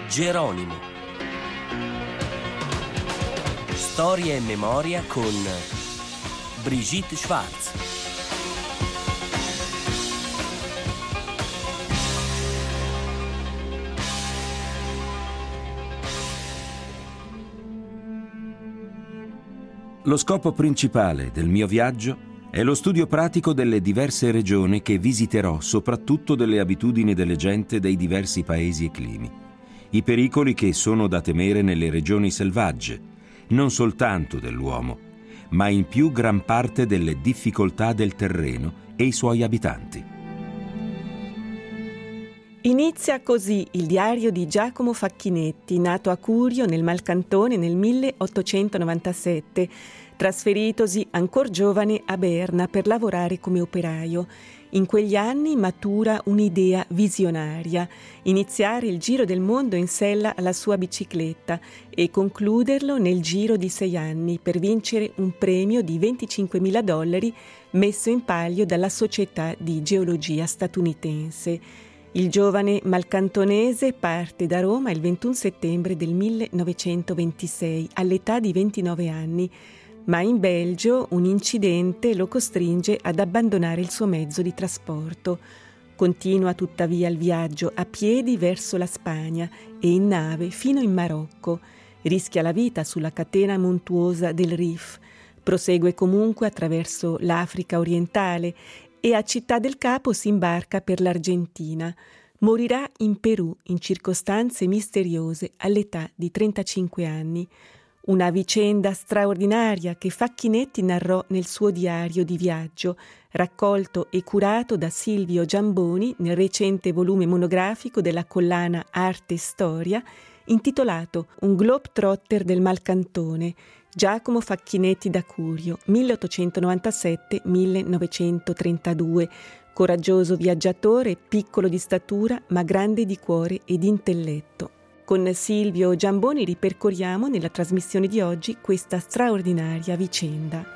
Geronimo. Storia e memoria con Brigitte Schwarz. Lo scopo principale del mio viaggio è lo studio pratico delle diverse regioni che visiterò, soprattutto delle abitudini delle gente dei diversi paesi e climi. I pericoli che sono da temere nelle regioni selvagge, non soltanto dell'uomo, ma in più gran parte delle difficoltà del terreno e i suoi abitanti. Inizia così il diario di Giacomo Facchinetti, nato a Curio nel Malcantone nel 1897, trasferitosi ancor giovane a Berna per lavorare come operaio. In quegli anni matura un'idea visionaria, iniziare il giro del mondo in sella alla sua bicicletta e concluderlo nel giro di 6 anni per vincere un premio di $25.000 messo in palio dalla Società di Geologia statunitense. Il giovane malcantonese parte da Roma il 21 settembre del 1926 all'età di 29 anni, ma in Belgio un incidente lo costringe ad abbandonare il suo mezzo di trasporto. Continua tuttavia il viaggio a piedi verso la Spagna e in nave fino in Marocco. Rischia la vita sulla catena montuosa del Rif. Prosegue comunque attraverso l'Africa orientale e a Città del Capo si imbarca per l'Argentina. Morirà in Perù in circostanze misteriose all'età di 35 anni. Una vicenda straordinaria che Facchinetti narrò nel suo diario di viaggio, raccolto e curato da Silvio Giamboni nel recente volume monografico della collana Arte e Storia, intitolato Un Globetrotter del Malcantone, Giacomo Facchinetti da Curio, 1897-1932, coraggioso viaggiatore, piccolo di statura ma grande di cuore e di intelletto. Con Silvio Giamboni ripercorriamo nella trasmissione di oggi questa straordinaria vicenda.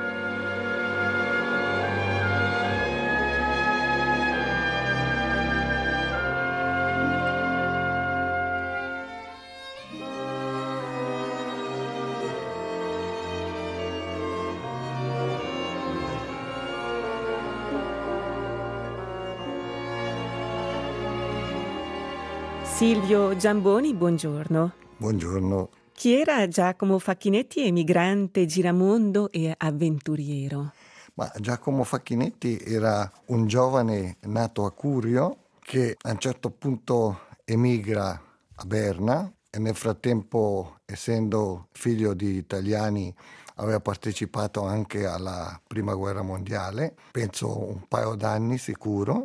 Silvio Giamboni, buongiorno. Buongiorno. Chi era Giacomo Facchinetti, emigrante, giramondo e avventuriero? Giacomo Facchinetti era un giovane nato a Curio che a un certo punto emigra a Berna e nel frattempo, essendo figlio di italiani, aveva partecipato anche alla Prima Guerra Mondiale, penso un paio d'anni sicuro.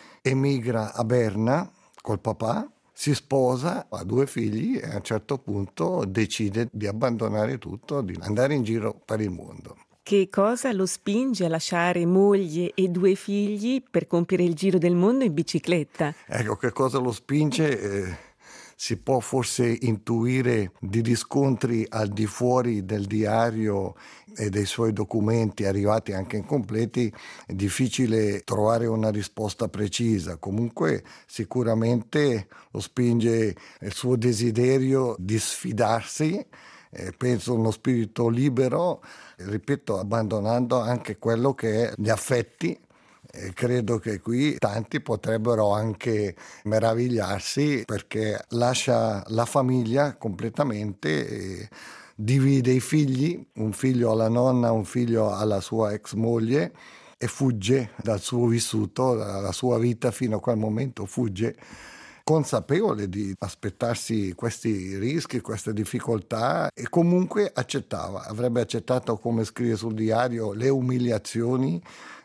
Emigra a Berna col papà, si sposa, ha 2 figli e a un certo punto decide di abbandonare tutto, di andare in giro per il mondo. Che cosa lo spinge a lasciare moglie e 2 figli per compiere il giro del mondo in bicicletta? Ecco, che cosa lo spinge? Si può forse intuire di riscontri al di fuori del diario e dei suoi documenti arrivati anche incompleti. È difficile trovare una risposta precisa. Comunque sicuramente lo spinge il suo desiderio di sfidarsi, penso uno spirito libero, ripeto, abbandonando anche quello che è gli affetti. E credo che qui tanti potrebbero anche meravigliarsi perché lascia la famiglia completamente e divide i figli, un figlio alla nonna, un figlio alla sua ex moglie, e fugge dal suo vissuto, dalla sua vita fino a quel momento, fugge consapevole di aspettarsi questi rischi, queste difficoltà, e comunque avrebbe accettato, come scrive sul diario, le umiliazioni.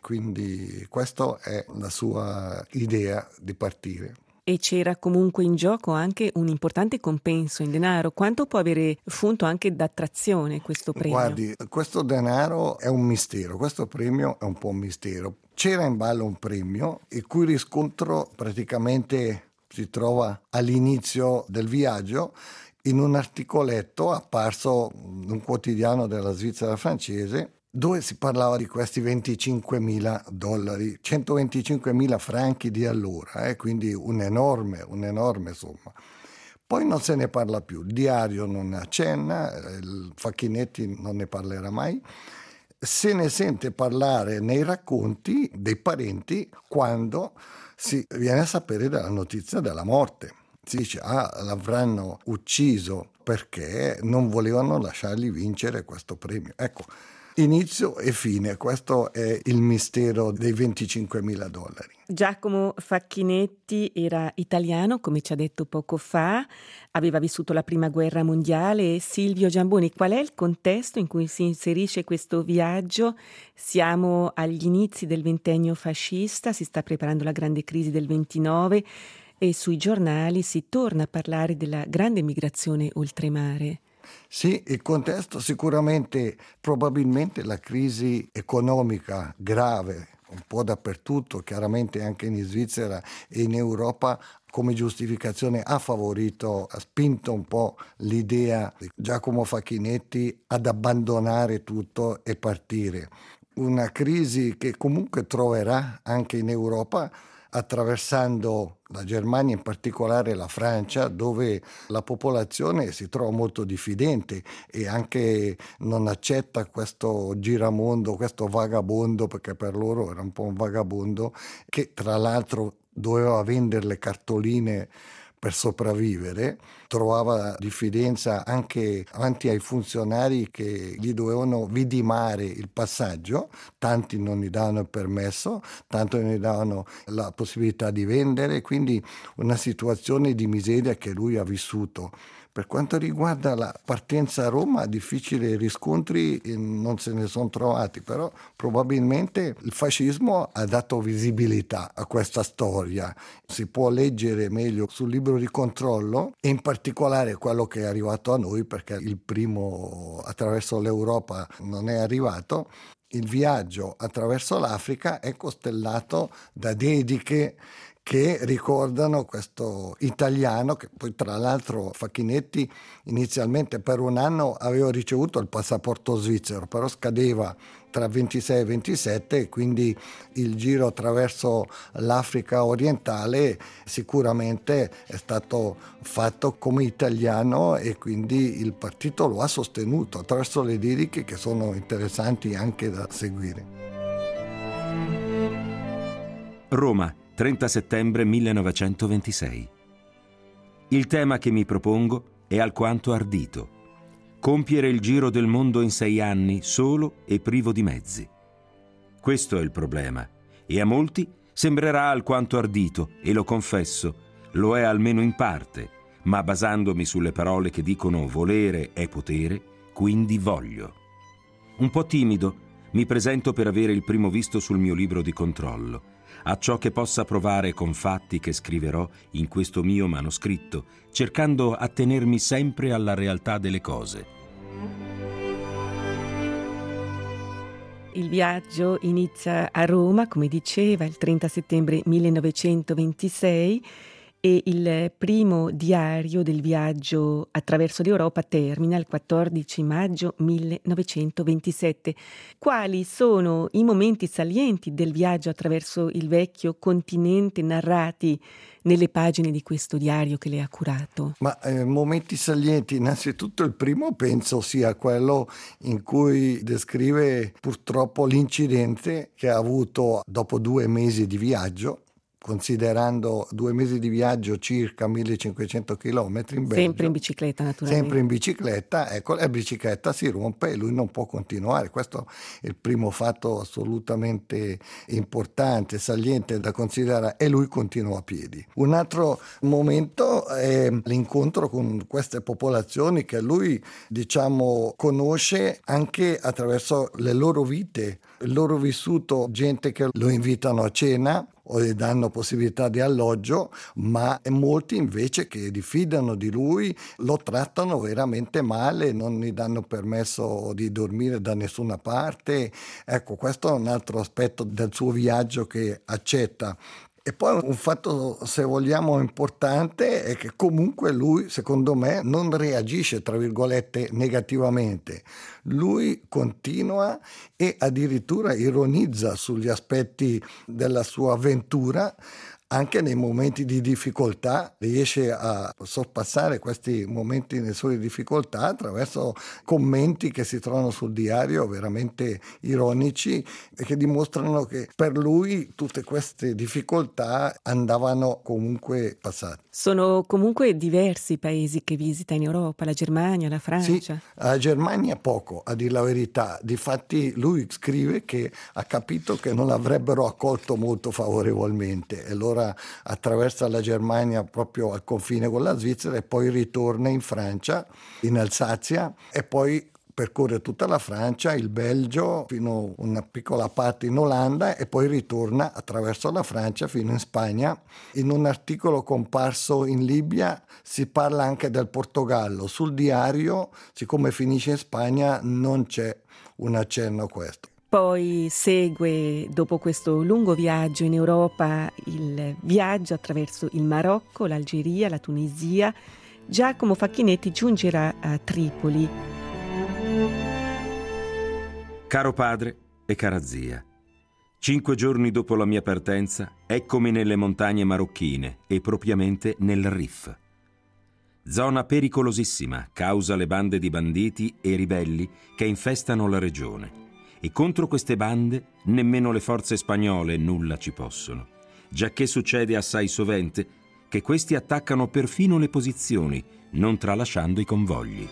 Quindi questa è la sua idea di partire. E c'era comunque in gioco anche un importante compenso in denaro. Quanto può avere funto anche d'attrazione questo premio? Guardi, questo denaro è un mistero, questo premio è un po' un mistero. C'era in ballo un premio il cui riscontro praticamente si trova all'inizio del viaggio in un articoletto apparso in un quotidiano della Svizzera francese, dove si parlava di questi $25.000, 125.000 franchi di allora, quindi un'enorme somma. Poi non se ne parla più, il diario non ne accenna, il Facchinetti non ne parlerà mai. Se ne sente parlare nei racconti dei parenti quando si viene a sapere della notizia della morte. Si dice, l'avranno ucciso perché non volevano lasciargli vincere questo premio. Ecco, inizio e fine, questo è il mistero dei $25.000. Giacomo Facchinetti era italiano, come ci ha detto poco fa, aveva vissuto la Prima Guerra Mondiale. Silvio Giamboni, qual è il contesto in cui si inserisce questo viaggio? Siamo agli inizi del ventennio fascista, si sta preparando la grande crisi del 29 e sui giornali si torna a parlare della grande migrazione oltremare. Sì, il contesto sicuramente, probabilmente la crisi economica grave, un po' dappertutto, chiaramente anche in Svizzera e in Europa, come giustificazione ha spinto un po' l'idea di Giacomo Facchinetti ad abbandonare tutto e partire. Una crisi che comunque troverà anche in Europa, attraversando la Germania, in particolare la Francia, dove la popolazione si trova molto diffidente e anche non accetta questo giramondo, questo vagabondo, perché per loro era un po' un vagabondo, che tra l'altro doveva vendere le cartoline per sopravvivere, trovava diffidenza anche avanti ai funzionari che gli dovevano vidimare il passaggio, tanti non gli davano il permesso, tanti non gli davano la possibilità di vendere, quindi una situazione di miseria che lui ha vissuto. Per quanto riguarda la partenza a Roma, difficili riscontri non se ne sono trovati, però probabilmente il fascismo ha dato visibilità a questa storia. Si può leggere meglio sul libro di controllo e in particolare quello che è arrivato a noi, perché il primo attraverso l'Europa non è arrivato. Il viaggio attraverso l'Africa è costellato da dediche che ricordano questo italiano che poi tra l'altro Facchinetti inizialmente per un anno aveva ricevuto il passaporto svizzero, però scadeva tra 26 e 27 e quindi il giro attraverso l'Africa orientale sicuramente è stato fatto come italiano e quindi il partito lo ha sostenuto attraverso le dediche che sono interessanti anche da seguire. Roma, 30 settembre 1926. Il tema che mi propongo è alquanto ardito. Compiere il giro del mondo in 6 anni solo e privo di mezzi. Questo è il problema e a molti sembrerà alquanto ardito e lo confesso, lo è almeno in parte, ma basandomi sulle parole che dicono volere è potere, quindi voglio. Un po' timido, mi presento per avere il primo visto sul mio libro di controllo, a ciò che possa provare con fatti che scriverò in questo mio manoscritto, cercando a tenermi sempre alla realtà delle cose. Il viaggio inizia a Roma, come diceva, il 30 settembre 1926 e il primo diario del viaggio attraverso l'Europa termina il 14 maggio 1927. Quali sono i momenti salienti del viaggio attraverso il vecchio continente narrati nelle pagine di questo diario che lei ha curato? Momenti salienti, innanzitutto il primo penso sia quello in cui descrive purtroppo l'incidente che ha avuto dopo 2 mesi di viaggio, considerando 2 mesi di viaggio circa 1500 chilometri in Belgio. Sempre in bicicletta, naturalmente. Sempre in bicicletta, ecco, la bicicletta si rompe e lui non può continuare. Questo è il primo fatto assolutamente importante, saliente da considerare, e lui continua a piedi. Un altro momento è l'incontro con queste popolazioni che lui, conosce anche attraverso le loro vite, il loro vissuto, gente che lo invitano a cena o gli danno possibilità di alloggio, ma molti invece che diffidano di lui lo trattano veramente male, non gli danno permesso di dormire da nessuna parte. Ecco, questo è un altro aspetto del suo viaggio che accetta. E poi un fatto, se vogliamo, importante è che comunque lui, secondo me, non reagisce, tra virgolette, negativamente. Lui continua e addirittura ironizza sugli aspetti della sua avventura, anche nei momenti di difficoltà riesce a sorpassare questi momenti di sue difficoltà attraverso commenti che si trovano sul diario veramente ironici e che dimostrano che per lui tutte queste difficoltà andavano comunque passate. Sono comunque diversi i paesi che visita in Europa, la Germania, la Francia. Sì, la Germania poco, a dire la verità. Difatti lui scrive che ha capito che non l'avrebbero accolto molto favorevolmente e allora attraversa la Germania proprio al confine con la Svizzera e poi ritorna in Francia, in Alsazia, e poi percorre tutta la Francia, il Belgio, fino a una piccola parte in Olanda e poi ritorna attraverso la Francia fino in Spagna. In un articolo comparso in Libia si parla anche del Portogallo. Sul diario, siccome finisce in Spagna, non c'è un accenno a questo. Poi segue, dopo questo lungo viaggio in Europa, il viaggio attraverso il Marocco, l'Algeria, la Tunisia. Giacomo Facchinetti giungerà a Tripoli. Caro padre e cara zia, 5 giorni dopo la mia partenza, eccomi nelle montagne marocchine e propriamente nel Rif. Zona pericolosissima, causa le bande di banditi e ribelli che infestano la regione. E contro queste bande nemmeno le forze spagnole nulla ci possono, giacché succede assai sovente che questi attaccano perfino le posizioni, non tralasciando i convogli.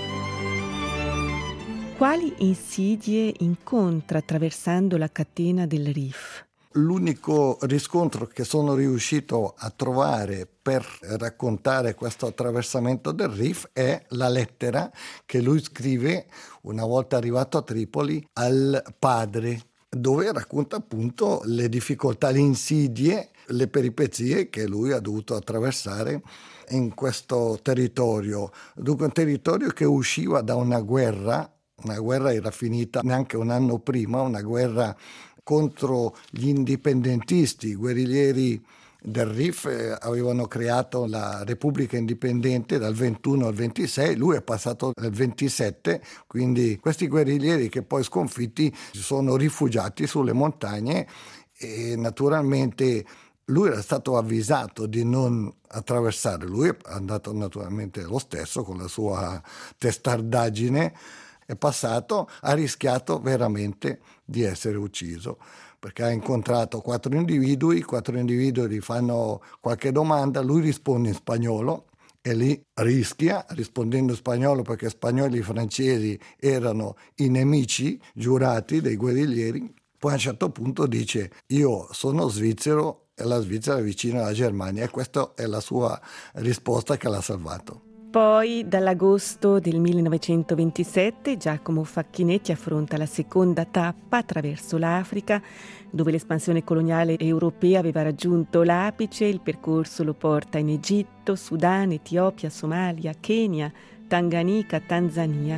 Quali insidie incontra attraversando la catena del Rif? L'unico riscontro che sono riuscito a trovare per raccontare questo attraversamento del Rif è la lettera che lui scrive una volta arrivato a Tripoli al padre, dove racconta appunto le difficoltà, le insidie, le peripezie che lui ha dovuto attraversare in questo territorio. Dunque un territorio che usciva da una guerra era finita neanche un anno prima, una guerra contro gli indipendentisti, i guerriglieri del Rif avevano creato la Repubblica Indipendente dal 21 al 26, lui è passato nel 27, quindi questi guerriglieri che poi sconfitti si sono rifugiati sulle montagne e naturalmente lui era stato avvisato di non attraversare, lui è andato naturalmente lo stesso con la sua testardaggine, è passato, ha rischiato veramente di essere ucciso perché ha incontrato 4 individui gli fanno qualche domanda, lui risponde in spagnolo e lì rischia, rispondendo in spagnolo perché spagnoli e francesi erano i nemici giurati dei guerriglieri. Poi a un certo punto dice: io sono svizzero e la Svizzera è vicina alla Germania, e questa è la sua risposta che l'ha salvato. Poi, dall'agosto del 1927, Giacomo Facchinetti affronta la seconda tappa attraverso l'Africa, dove l'espansione coloniale europea aveva raggiunto l'apice. Il percorso lo porta in Egitto, Sudan, Etiopia, Somalia, Kenya, Tanganica, Tanzania.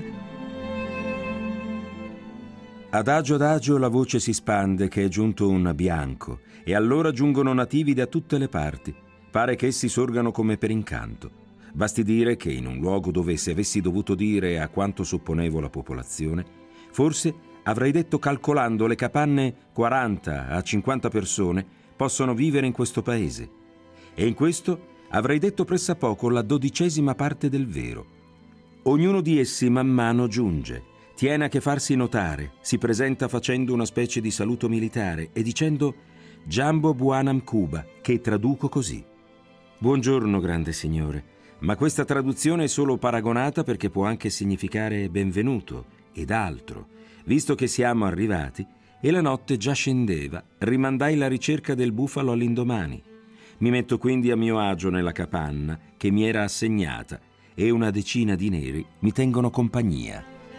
Adagio la voce si spande che è giunto un bianco, e allora giungono nativi da tutte le parti. Pare che essi sorgano come per incanto. Basti dire che in un luogo dove, se avessi dovuto dire a quanto supponevo la popolazione, forse avrei detto, calcolando le capanne, 40 a 50 persone possono vivere in questo paese. E in questo avrei detto pressappoco la 12ª parte del vero. Ognuno di essi man mano giunge, tiene a che farsi notare, si presenta facendo una specie di saluto militare e dicendo «Jambo Buanam Cuba», che traduco così: «Buongiorno, grande signore». Ma questa traduzione è solo paragonata perché può anche significare benvenuto ed altro. Visto che siamo arrivati e la notte già scendeva, rimandai la ricerca del bufalo all'indomani. Mi metto quindi a mio agio nella capanna che mi era assegnata e una decina di neri mi tengono compagnia.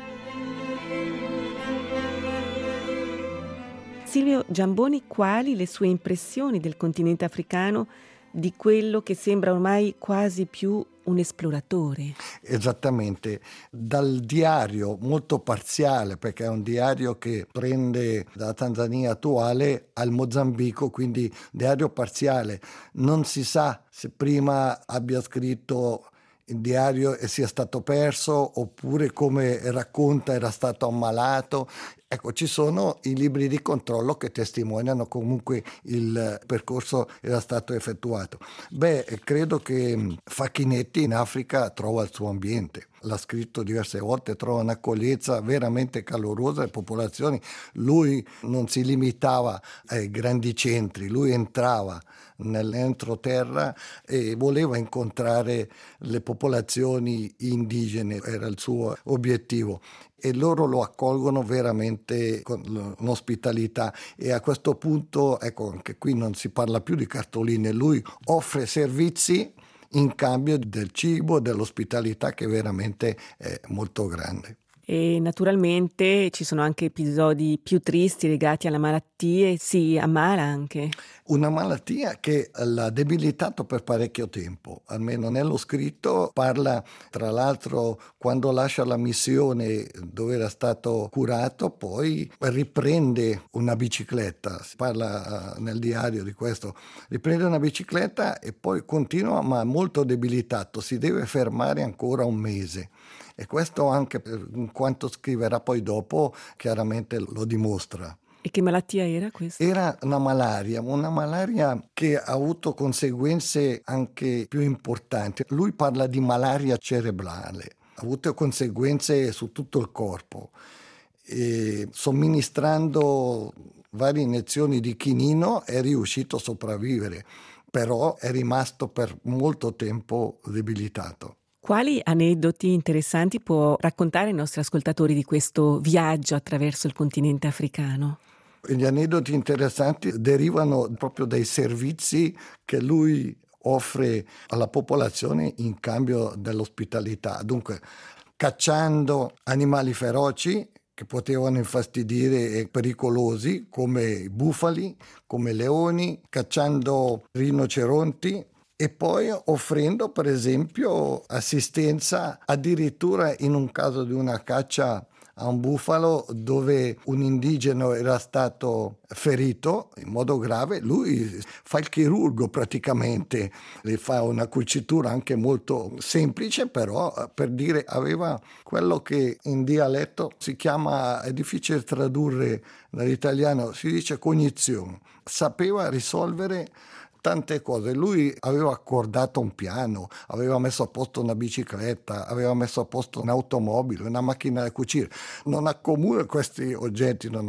Silvio Giamboni, quali le sue impressioni del continente africano, di quello che sembra ormai quasi più un esploratore? Esattamente, dal diario molto parziale, perché è un diario che prende dalla Tanzania attuale al Mozambico, quindi diario parziale, non si sa se prima abbia scritto il diario e sia stato perso oppure, come racconta, era stato ammalato. Ecco, ci sono i libri di controllo che testimoniano comunque il percorso era stato effettuato. Credo che Facchinetti in Africa trova il suo ambiente. L'ha scritto diverse volte, trova un'accoglienza veramente calorosa alle popolazioni. Lui non si limitava ai grandi centri, lui entrava nell'entroterra e voleva incontrare le popolazioni indigene, era il suo obiettivo. E loro lo accolgono veramente con un'ospitalità, e a questo punto, ecco, anche qui non si parla più di cartoline, lui offre servizi in cambio del cibo, dell'ospitalità, che veramente è molto grande. E naturalmente ci sono anche episodi più tristi legati alla malattia e si ammala anche. Una malattia che l'ha debilitato per parecchio tempo, almeno nello scritto parla, tra l'altro, quando lascia la missione dove era stato curato, poi riprende una bicicletta, si parla nel diario di questo, riprende una bicicletta e poi continua, ma molto debilitato, si deve fermare ancora un mese. E questo anche per quanto scriverà poi dopo chiaramente lo dimostra. E che malattia era questa? Era una malaria che ha avuto conseguenze anche più importanti. Lui parla di malaria cerebrale, ha avuto conseguenze su tutto il corpo. E somministrando varie iniezioni di chinino è riuscito a sopravvivere, però è rimasto per molto tempo debilitato. Quali aneddoti interessanti può raccontare ai nostri ascoltatori di questo viaggio attraverso il continente africano? Gli aneddoti interessanti derivano proprio dai servizi che lui offre alla popolazione in cambio dell'ospitalità. Dunque, cacciando animali feroci che potevano infastidire e pericolosi, come i bufali, come leoni, cacciando rinoceronti, e poi offrendo per esempio assistenza addirittura in un caso di una caccia a un bufalo dove un indigeno era stato ferito in modo grave. Lui fa il chirurgo praticamente, le fa una cucitura anche molto semplice, però per dire aveva quello che in dialetto si chiama, è difficile tradurre dall'italiano, si dice cognizione, sapeva risolvere tante cose. Lui aveva accordato un piano, aveva messo a posto una bicicletta, aveva messo a posto un'automobile, una macchina da cucire. Non accomuna questi oggetti, non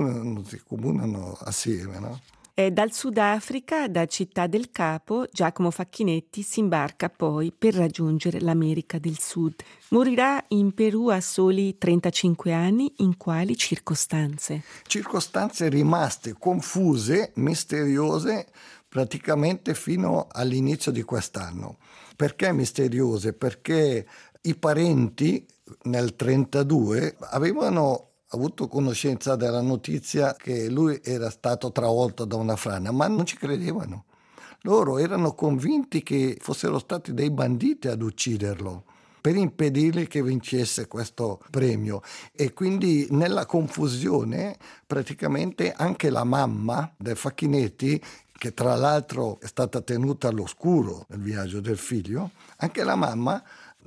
si accomunano assieme, no? Dal Sudafrica, da Città del Capo, Giacomo Facchinetti si imbarca poi per raggiungere l'America del Sud. Morirà in Perù a soli 35 anni. In quali circostanze? Circostanze rimaste confuse, misteriose, praticamente fino all'inizio di quest'anno. Perché misteriose? Perché i parenti nel 1932 avevano avuto conoscenza della notizia che lui era stato travolto da una frana, ma non ci credevano. Loro erano convinti che fossero stati dei banditi ad ucciderlo per impedirgli che vincesse questo premio, e quindi nella confusione praticamente anche la mamma del Facchinetti, che tra l'altro è stata tenuta all'oscuro nel viaggio del figlio, anche la mamma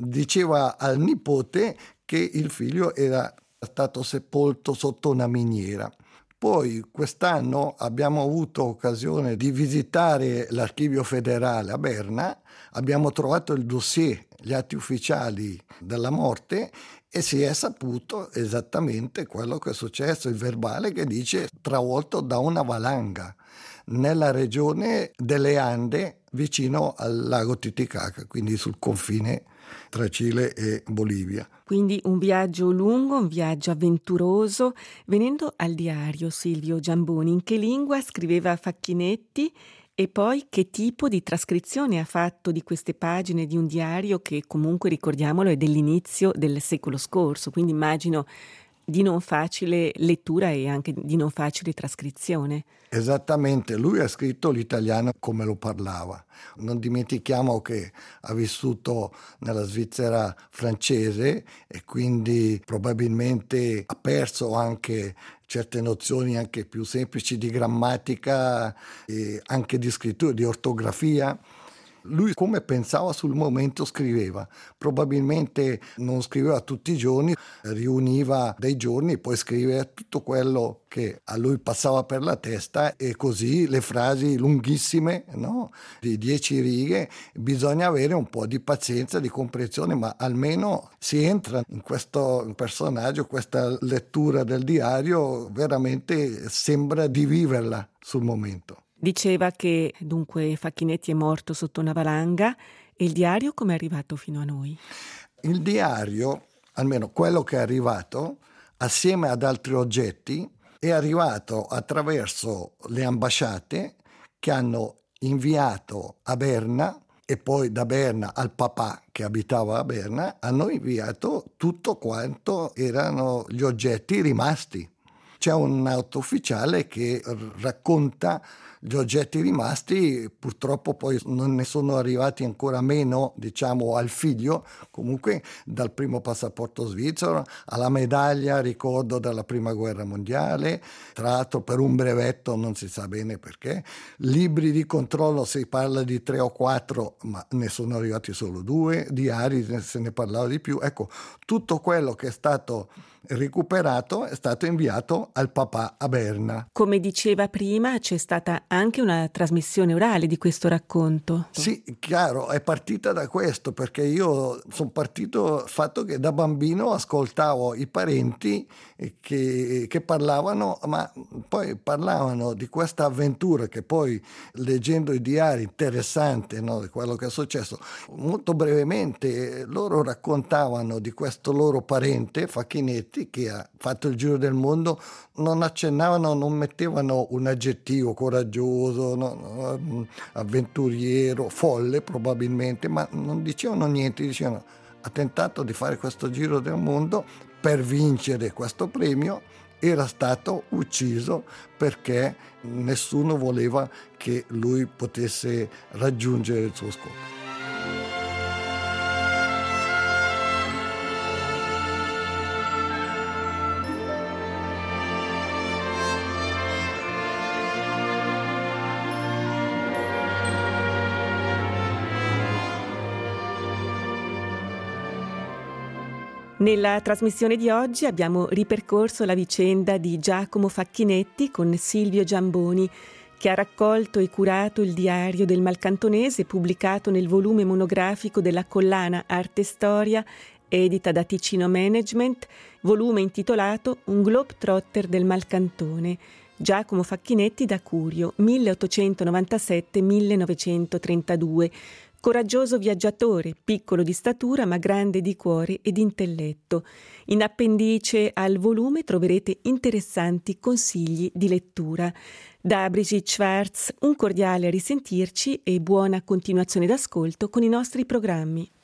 diceva al nipote che il figlio era stato sepolto sotto una miniera. Poi quest'anno abbiamo avuto occasione di visitare l'Archivio Federale a Berna, abbiamo trovato il dossier, gli atti ufficiali della morte, e si è saputo esattamente quello che è successo, il verbale che dice travolto da una valanga nella regione delle Ande vicino al lago Titicaca, quindi sul confine tra Cile e Bolivia. Quindi un viaggio lungo, un viaggio avventuroso. Venendo al diario, Silvio Giamboni, in che lingua scriveva Facchinetti e poi che tipo di trascrizione ha fatto di queste pagine di un diario che comunque, ricordiamolo, è dell'inizio del secolo scorso, quindi immagino di non facile lettura e anche di non facile trascrizione. Esattamente, lui ha scritto l'italiano come lo parlava. Non dimentichiamo che ha vissuto nella Svizzera francese e quindi probabilmente ha perso anche certe nozioni anche più semplici di grammatica e anche di scrittura, di ortografia. Lui come pensava sul momento scriveva, probabilmente non scriveva tutti i giorni, riuniva dei giorni e poi scriveva tutto quello che a lui passava per la testa, e così le frasi lunghissime, no? Di 10 righe, bisogna avere un po' di pazienza, di comprensione, ma almeno si entra in questo personaggio, questa lettura del diario veramente sembra di viverla sul momento. Diceva che dunque Facchinetti è morto sotto una valanga, e il diario come è arrivato fino a noi? Il diario, almeno quello che è arrivato, assieme ad altri oggetti, è arrivato attraverso le ambasciate che hanno inviato a Berna, e poi da Berna al papà che abitava a Berna, hanno inviato tutto quanto erano gli oggetti rimasti. C'è un auto ufficiale che racconta gli oggetti rimasti, purtroppo poi non ne sono arrivati ancora meno, diciamo, al figlio, comunque dal primo passaporto svizzero alla medaglia, ricordo, della prima guerra mondiale, tra l'altro per un brevetto, non si sa bene perché, libri di controllo si parla di 3 o 4, ma ne sono arrivati solo 2, diari se ne parlava di più. Ecco, tutto quello che è stato recuperato è stato inviato al papà a Berna. Come diceva prima, c'è stata anche una trasmissione orale di questo racconto. Sì, chiaro, è partita da questo, perché io sono partito dal fatto che da bambino ascoltavo i parenti che parlavano, ma poi parlavano di questa avventura che poi, leggendo i diari, interessante, no, di quello che è successo. Molto brevemente loro raccontavano di questo loro parente, Facchinetti, che ha fatto il giro del mondo, non accennavano, non mettevano un aggettivo, coraggioso, no, avventuriero, folle probabilmente, ma non dicevano niente, dicevano ha tentato di fare questo giro del mondo per vincere questo premio, era stato ucciso perché nessuno voleva che lui potesse raggiungere il suo scopo. Nella trasmissione di oggi abbiamo ripercorso la vicenda di Giacomo Facchinetti con Silvio Giamboni, che ha raccolto e curato il diario del Malcantonese, pubblicato nel volume monografico della collana Arte e Storia, edita da Ticino Management, volume intitolato Un Globetrotter del Malcantone, Giacomo Facchinetti da Curio, 1897-1932, coraggioso viaggiatore, piccolo di statura ma grande di cuore e di intelletto. In appendice al volume troverete interessanti consigli di lettura. Da Brigitte Schwartz un cordiale risentirci e buona continuazione d'ascolto con i nostri programmi.